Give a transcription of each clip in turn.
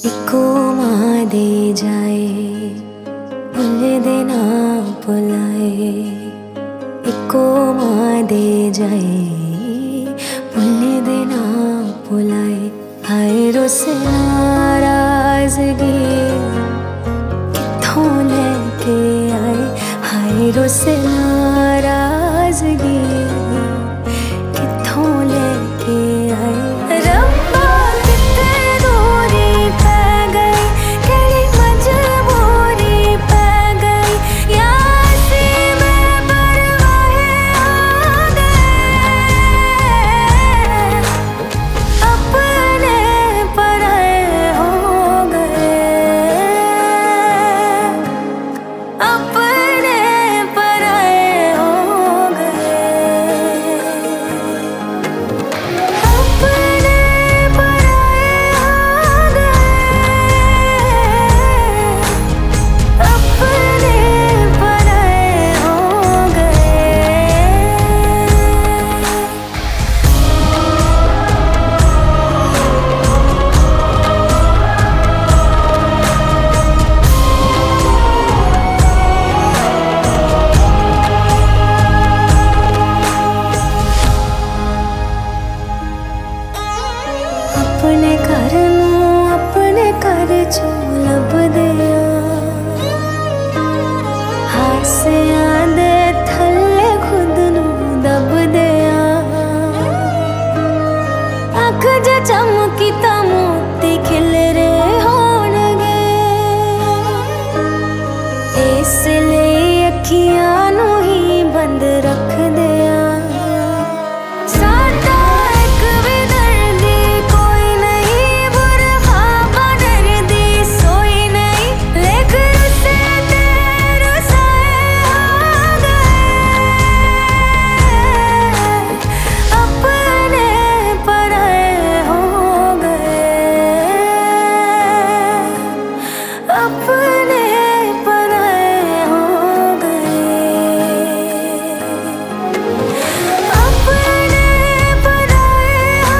Eco मां दे जाए भुल देना भुलाए। इको मां दे जाए भुल देना भुलाए। हाय रुस नाराज़गी कित्थों लेके आए। हाय रुस नाराज़गी कित्थों लेके आए। रब्बा कित्थे दूरी पै गई, केड़ी मजबूरी पै गई। यासीन परवाहे आ गए, अपने पराए हो गए। अपने पराए हो गए। अपने पराए हो गए। अपने पराए हो अपने घर नूं अपने घर चों लभदे आ। हासियां दे थल्ले खुद नूं दबदे आ। अख जे चमकी तां मोती खिलरे होणगे, इस लई अखियां नूं ही बंद रखदे आ। साडा इक वी दर्दी कोई नहीं, बुरखा बदरदी सोई नहीं। लेख रुसे ते रुसाए हो गए, अपने पराए हो गए। अपने पराए हो गए। अपने पराए हो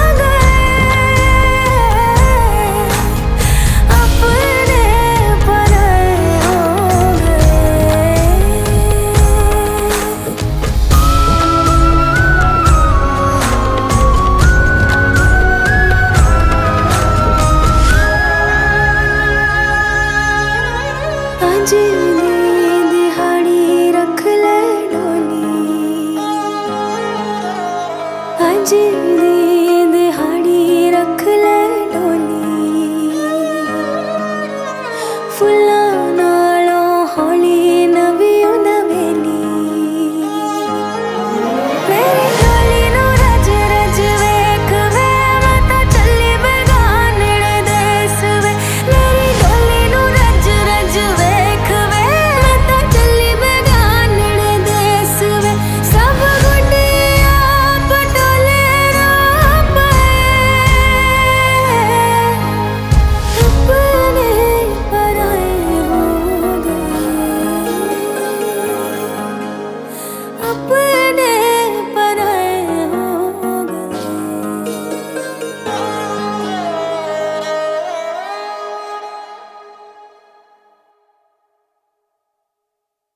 गए। अपने पराए हो गए। आज